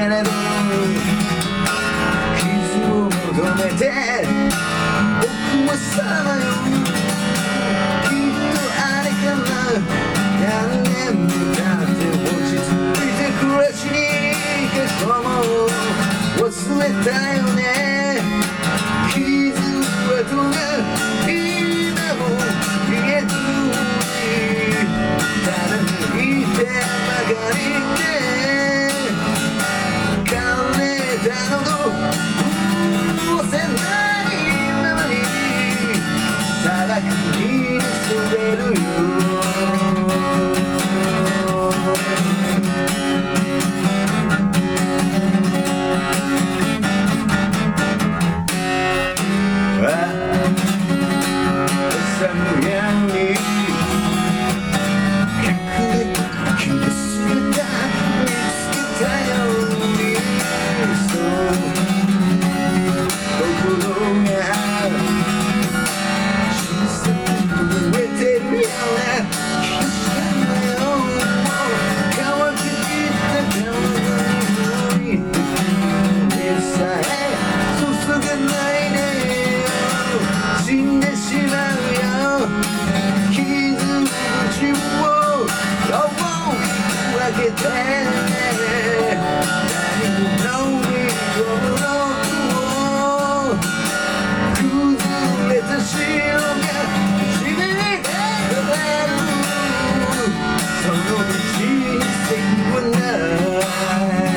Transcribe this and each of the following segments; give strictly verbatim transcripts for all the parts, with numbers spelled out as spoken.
れど傷を求めて僕はさまよう。きっとあれから何年も経って落ち着いて暮らしにけそうも忘れたよね。傷跡が今も見えずにただ見てばかりで枯れたのと忘れないままに砂漠に滑るよ。朝の夜に隠れた気の姿見つけたようにそう心が小さく震えてるような気がしたんだよ。乾ききった顔に水さえ注がないで死んでしまう。傷口を大きく開けて何も飲み込むのを崩れた潮が地面に流れる。その道に線はない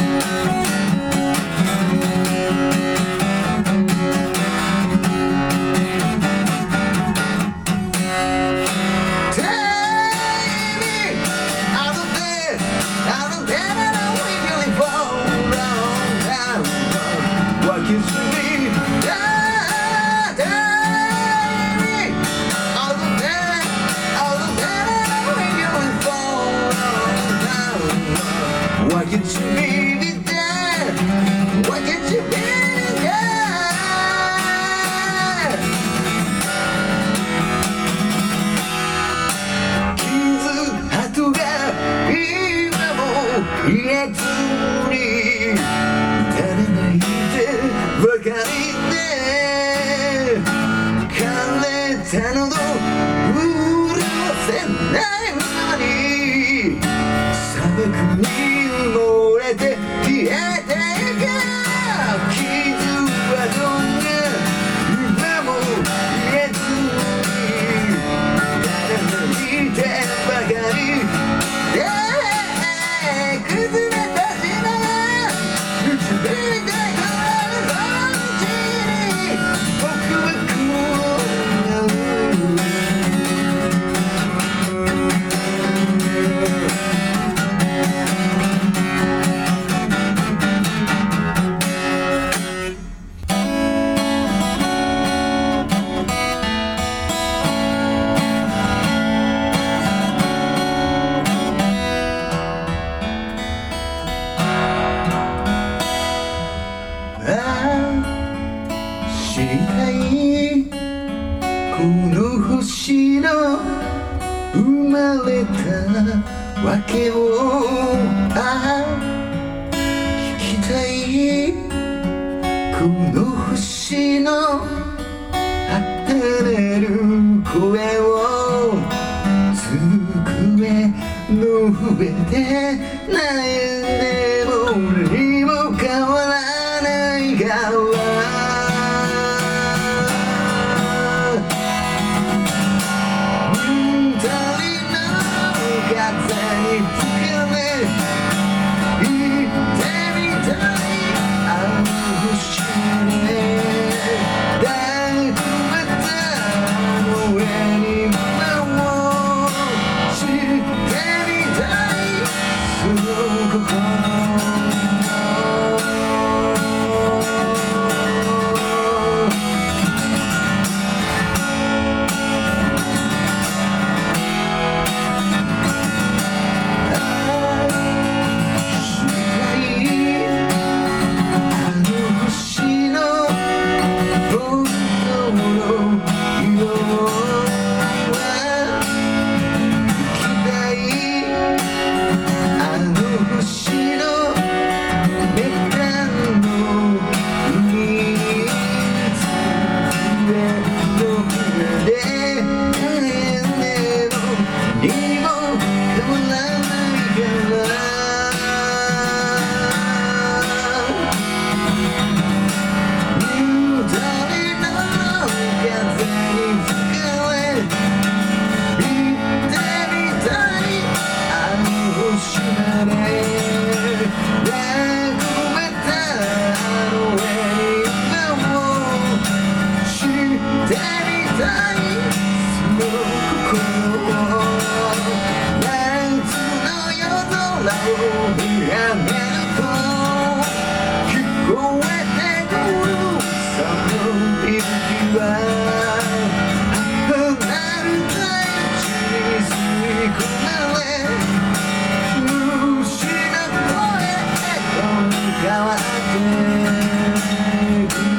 Why can't you be me there? Why can't you be me there? 傷跡が今も癒えずに至らないでばかりで枯れたのと潤わせないままに砂漠に漏れて消えていく。傷跡が今も癒えずに誰も見てばかりで崩れた島が導いてくれるその道に僕はこうなる。知りたいこの星の生まれたわけをあ聞きたいこの星の離れる声を机の上で悩んでも何も変わらないから心めたあの笑顔を知ってみたいその心を夏の夜空を見上げると聞こえてくる寒い息は離れたい地に吸い込まれ虫の声へと変わっていく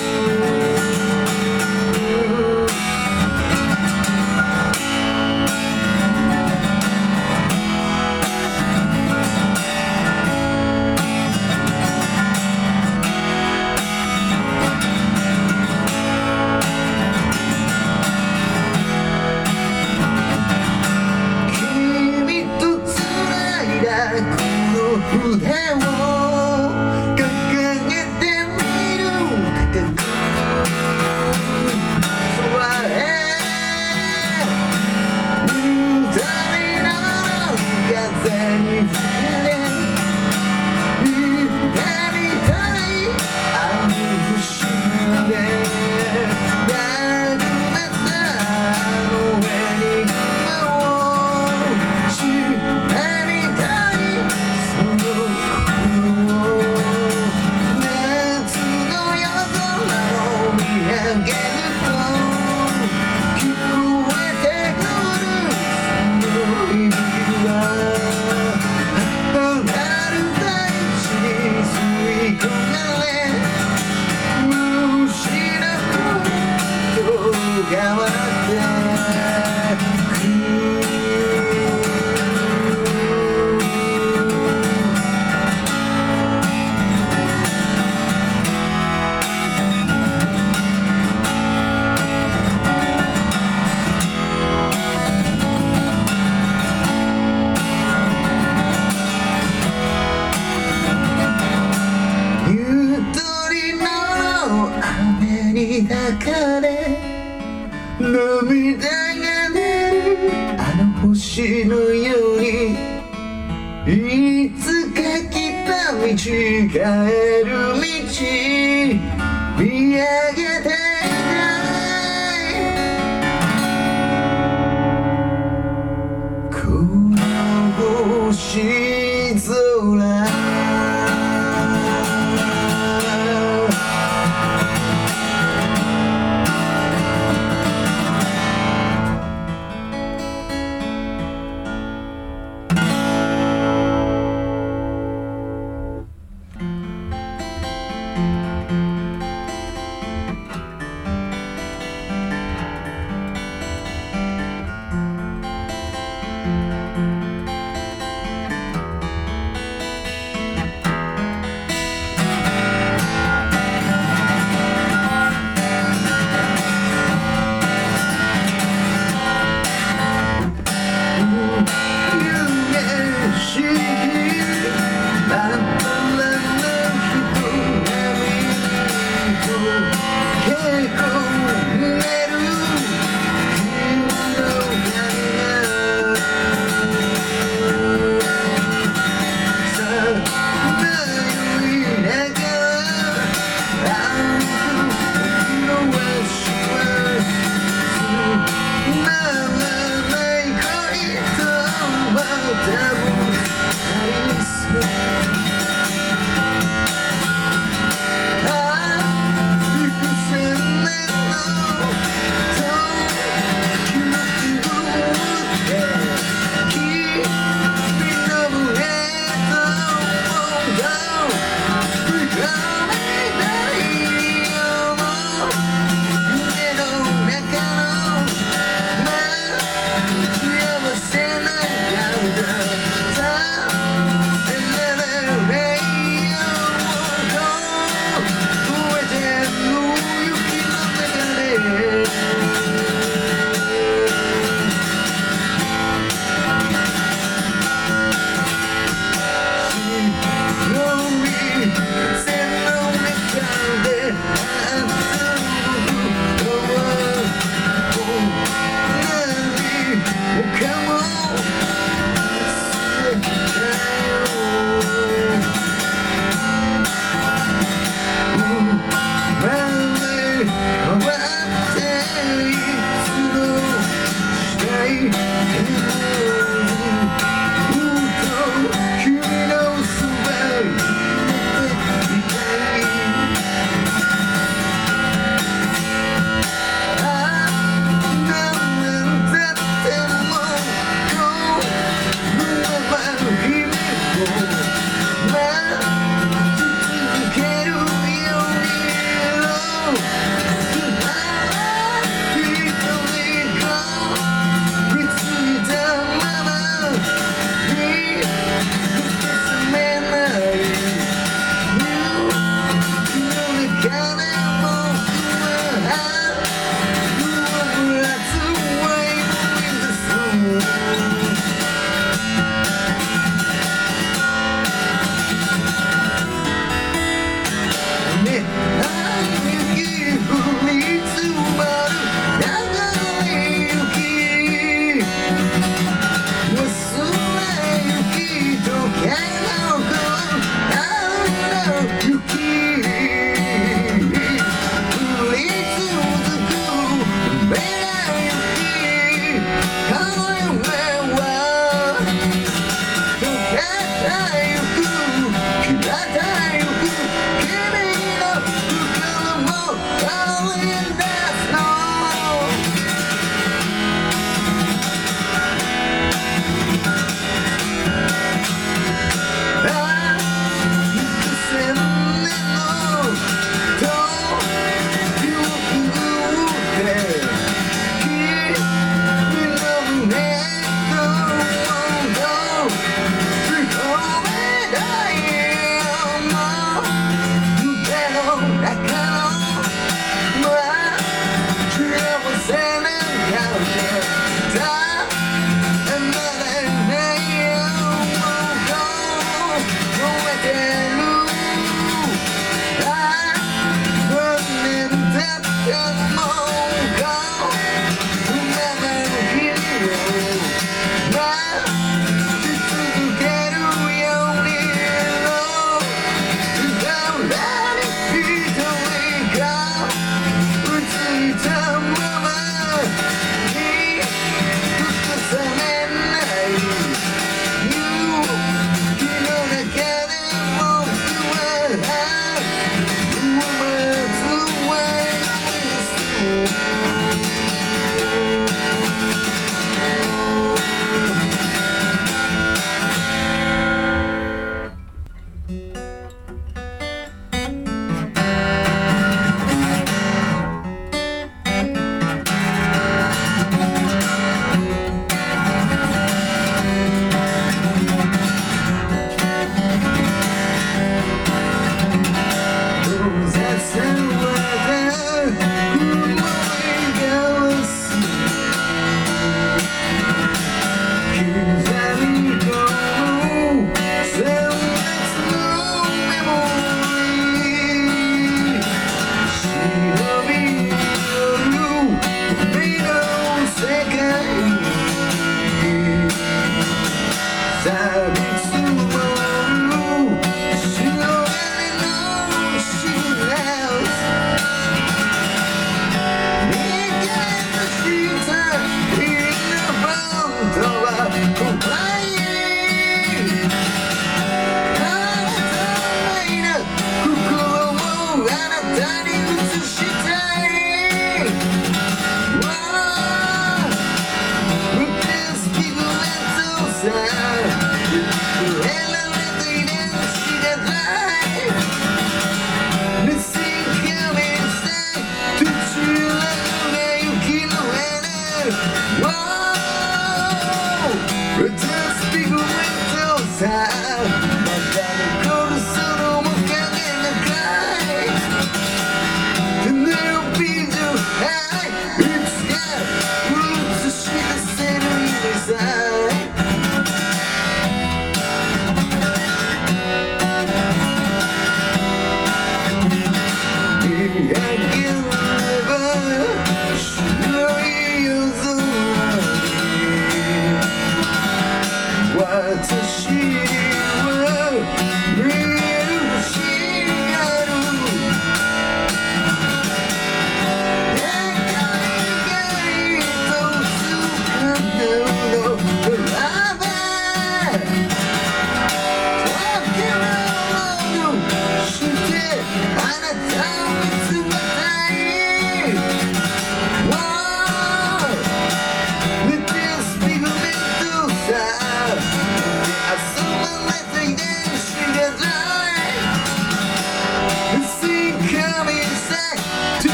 筆を掲げてみる空へ二人の風に触れ見てみたいあの星まで眺めたあの絵に知ってみたいその心を夏の夜空を見上げると聞こえてくるその響きは離れたい地に吸い込まれ虫の声と変わってく雨に抱かれ涙が出るあの星のようにいつか来た道帰る道見上げてこの星空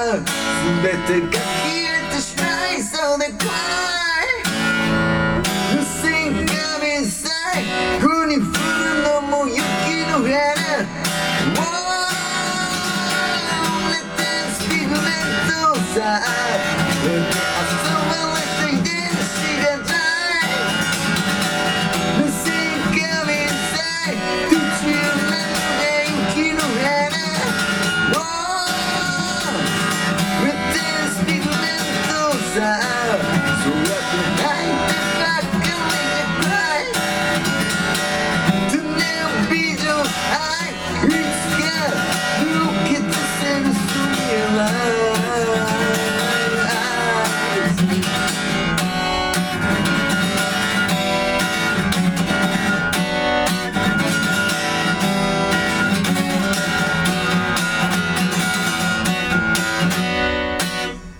全てが消えてしまいそうで怖い